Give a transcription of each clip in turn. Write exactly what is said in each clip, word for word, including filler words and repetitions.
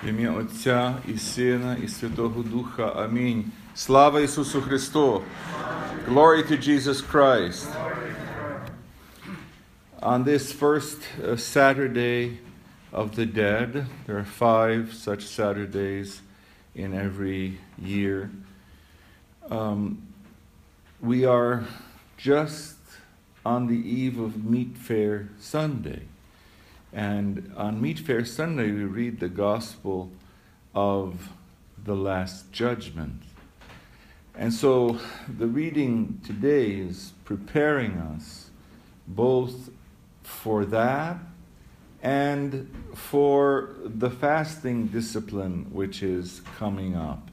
В ім'я Отця і Сина і Святого Духа. Амінь. Слава Ісусу Христу! Glory to Jesus Christ! On this first uh, Saturday of the Dead, there are five such Saturdays in every year. Um, we are just on the eve of Meat Fair Sunday. And on Meat Fair Sunday, we read the Gospel of the Last Judgment. And so the reading today is preparing us both for that and for the fasting discipline which is coming up.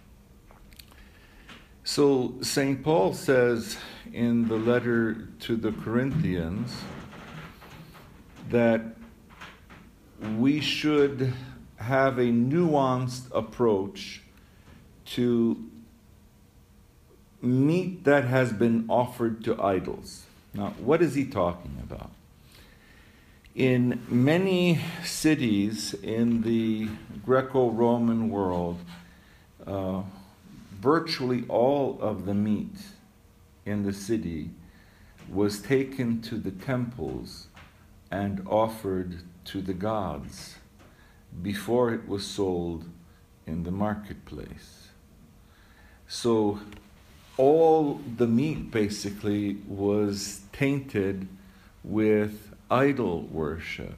So Saint Paul says in the letter to the Corinthians that we should have a nuanced approach to meat that has been offered to idols. Now, what is he talking about? In many cities in the Greco-Roman world, uh, virtually all of the meat in the city was taken to the temples and offered to the gods before it was sold in the marketplace. So all the meat basically was tainted with idol worship.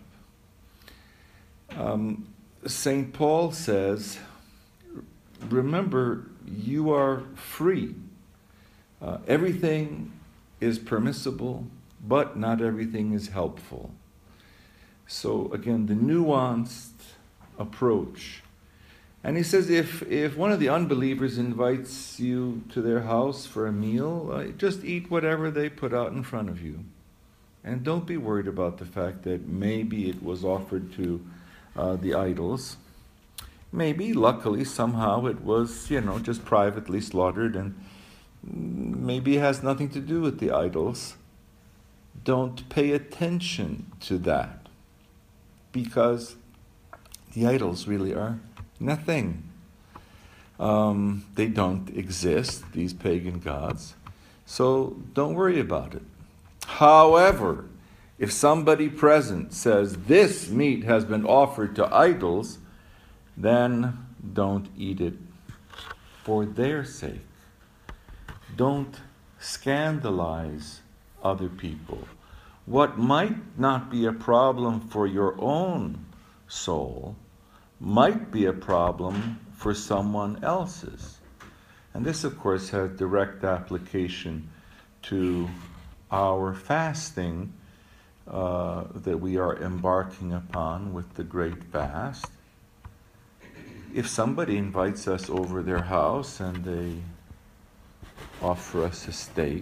Um, Saint Paul says, remember, you are free. Uh, everything is permissible, but not everything is helpful. So again, the nuanced approach. And he says if, if one of the unbelievers invites you to their house for a meal, uh, just eat whatever they put out in front of you. And don't be worried about the fact that maybe it was offered to uh, the idols. Maybe, luckily, somehow it was, you know, just privately slaughtered and maybe it has nothing to do with the idols. Don't pay attention to that, because the idols really are nothing. Um, they don't exist, these pagan gods. So don't worry about it. However, if somebody present says this meat has been offered to idols, then don't eat it for their sake. Don't scandalize other people. What might not be a problem for your own soul might be a problem for someone else's. And this, of course, has direct application to our fasting uh, that we are embarking upon with the Great Fast. If somebody invites us over their house and they offer us a steak,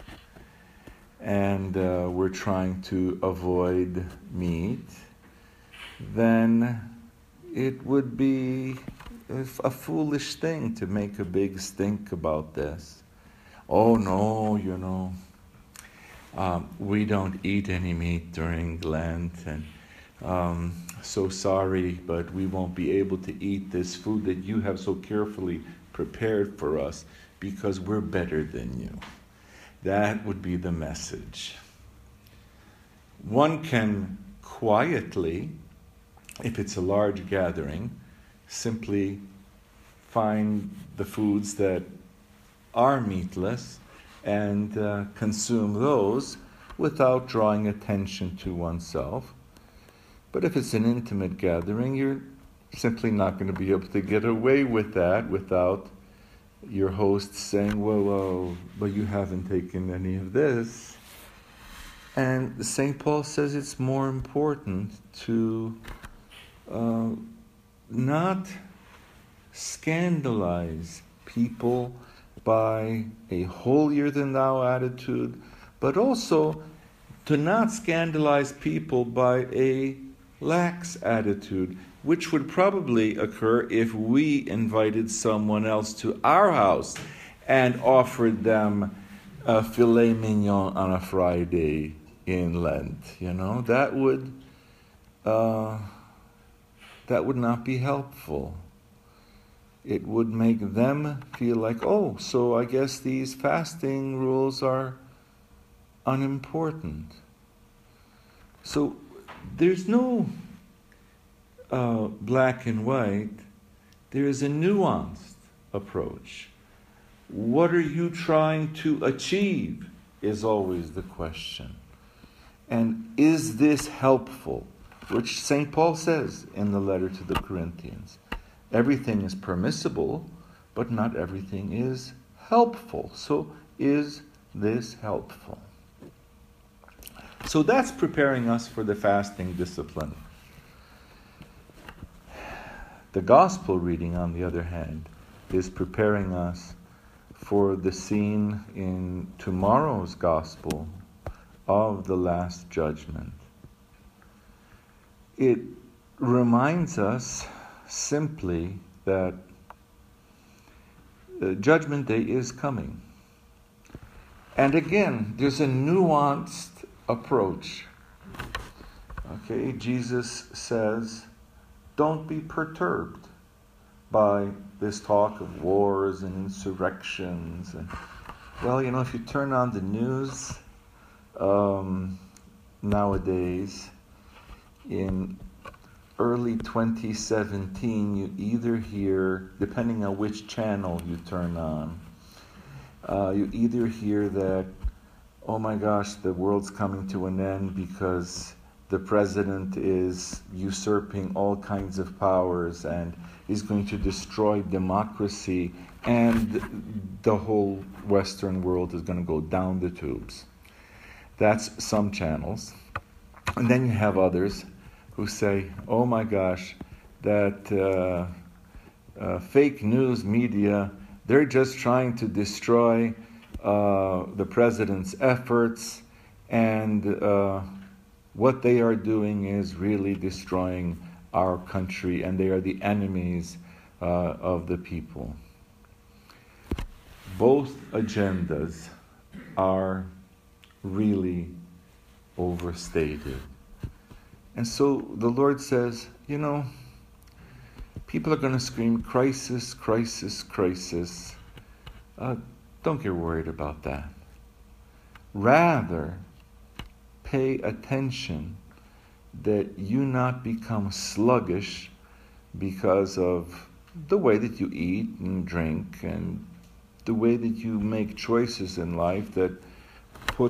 and uh, we're trying to avoid meat, then it would be a foolish thing to make a big stink about this. Oh no, you know, um, we don't eat any meat during Lent, and um, so sorry, but we won't be able to eat this food that you have so carefully prepared for us because we're better than you. That would be the message. One can quietly, if it's a large gathering, simply find the foods that are meatless and uh, consume those without drawing attention to oneself. But if it's an intimate gathering, you're simply not going to be able to get away with that without your host saying, well, well, but you haven't taken any of this. And Saint Paul says it's more important to uh, not scandalize people by a holier-than-thou attitude, but also to not scandalize people by a lax attitude, which would probably occur if we invited someone else to our house and offered them a filet mignon on a Friday in Lent. You know, that would uh, that would not be helpful. It would make them feel like, oh, so I guess these fasting rules are unimportant. So there's no uh, black and white. There is a nuanced approach. What are you trying to achieve is always the question. And is this helpful? Which Saint Paul says in the letter to the Corinthians. Everything is permissible, but not everything is helpful. So is this helpful? So that's preparing us for the fasting discipline. The gospel reading, on the other hand, is preparing us for the scene in tomorrow's gospel of the Last Judgment. It reminds us simply that uh, Judgment Day is coming. And again, there's a nuanced approach. Okay, Jesus says, don't be perturbed by this talk of wars and insurrections. And, well, you know, if you turn on the news um, nowadays, in early twenty seventeen, you either hear, depending on which channel you turn on, uh, you either hear that, oh my gosh, the world's coming to an end because the president is usurping all kinds of powers and is going to destroy democracy, and the whole Western world is going to go down the tubes. That's some channels. And then you have others who say, oh my gosh, that uh, uh, fake news media, they're just trying to destroy uh, the president's efforts, and uh, what they are doing is really destroying our country, and they are the enemies uh, of the people. Both agendas are really overstated. And so the Lord says, you know, people are going to scream, crisis, crisis, crisis. Uh, don't get worried about that. Rather, pay attention that you not become sluggish because of the way that you eat and drink and the way that you make choices in life that put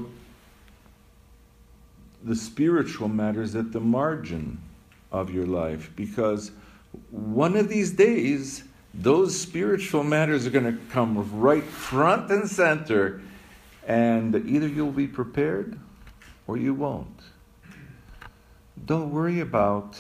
the spiritual matters at the margin of your life, because one of these days those spiritual matters are going to come right front and center, and either you'll be prepared or you won't. Don't worry about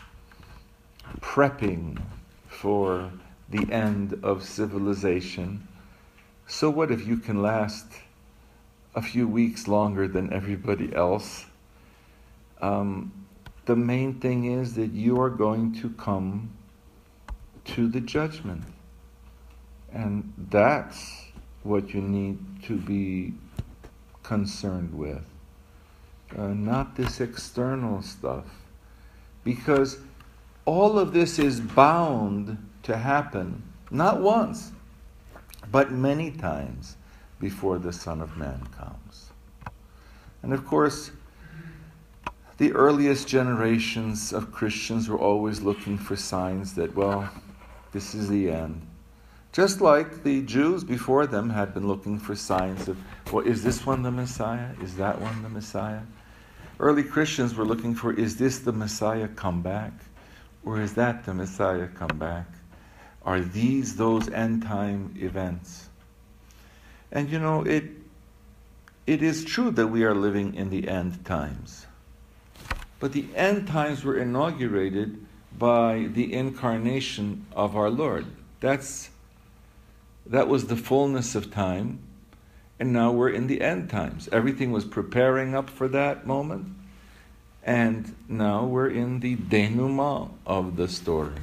prepping for the end of civilization. So what if you can last a few weeks longer than everybody else? Um, the main thing is that you are going to come to the judgment. And that's what you need to be concerned with. Uh, not this external stuff. Because all of this is bound to happen, not once, but many times before the Son of Man comes. And of course, the earliest generations of Christians were always looking for signs that, well, this is the end. Just like the Jews before them had been looking for signs of, well, is this one the Messiah? Is that one the Messiah? Early Christians were looking for, is this the Messiah come back? Or is that the Messiah come back? Are these those end time events? And you know, it it is true that we are living in the end times. But the end times were inaugurated by the incarnation of our Lord. That's that was the fullness of time, and now we're in the end times. Everything was preparing up for that moment, and now we're in the denouement of the story.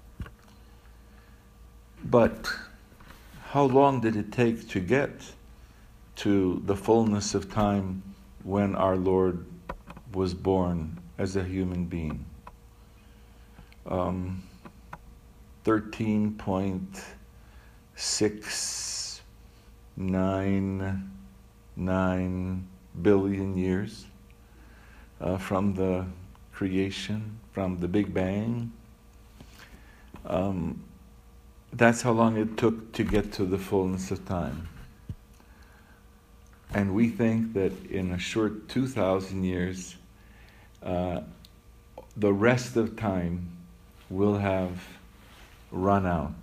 But how long did it take to get to the fullness of time when our Lord was born as a human being? um, thirteen point six nine nine billion years uh, from the creation, from the Big Bang. Um, that's how long it took to get to the fullness of time. And we think that in a short two thousand years, uh, the rest of time will have run out.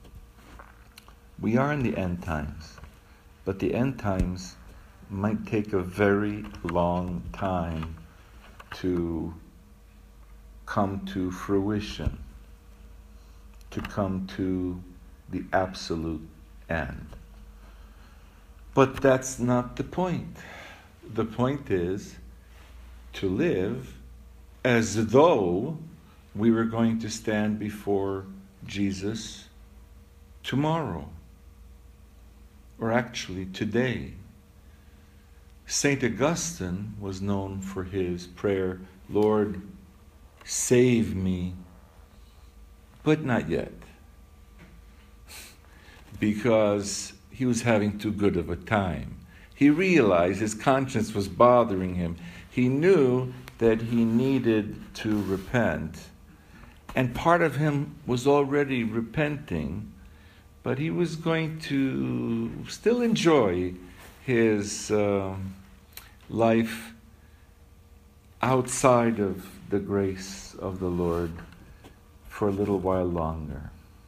We are in the end times, but the end times might take a very long time to come to fruition, to come to the absolute end. But that's not the point. The point is to live as though we were going to stand before Jesus tomorrow, or actually today. Saint Augustine was known for his prayer, Lord, save me, but not yet. Because he was having too good of a time. He realized his conscience was bothering him. He knew that he needed to repent. And part of him was already repenting, but he was going to still enjoy his uh, life outside of the grace of the Lord for a little while longer.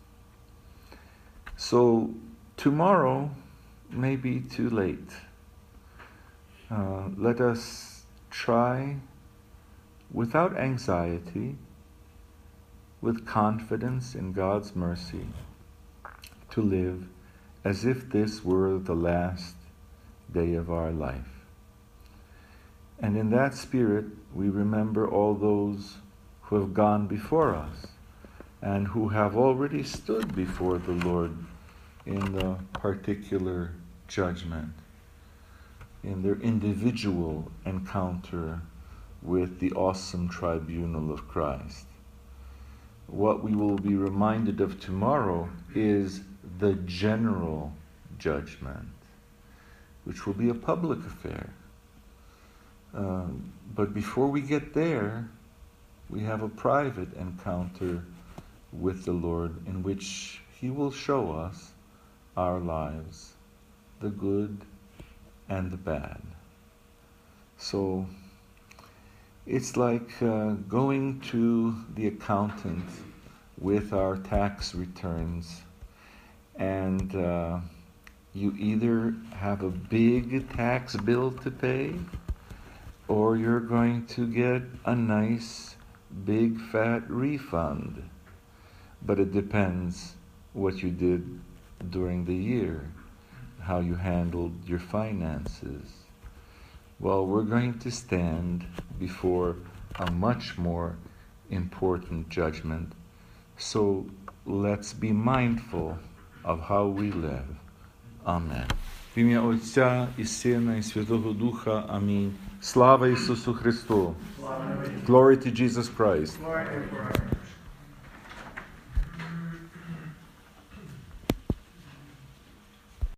So tomorrow may be too late. Uh, let us try without anxiety, with confidence in God's mercy, to live as if this were the last day of our life. And in that spirit, we remember all those who have gone before us and who have already stood before the Lord in the particular judgment, in their individual encounter with the awesome tribunal of Christ. What we will be reminded of tomorrow is the general judgment, which will be a public affair. Um, but before we get there, we have a private encounter with the Lord in which He will show us our lives, the good and the bad. So it's like uh, going to the accountant with our tax returns, and uh, you either have a big tax bill to pay, or you're going to get a nice big fat refund. But it depends what you did during the year, how you handled your finances. Well, we're going to stand before a much more important judgment, so let's be mindful of how we live. Amen. В ім'я Отця і Сина і Святого Духа. Амінь. Слава Ісусу Христу. Glory to Jesus Christ.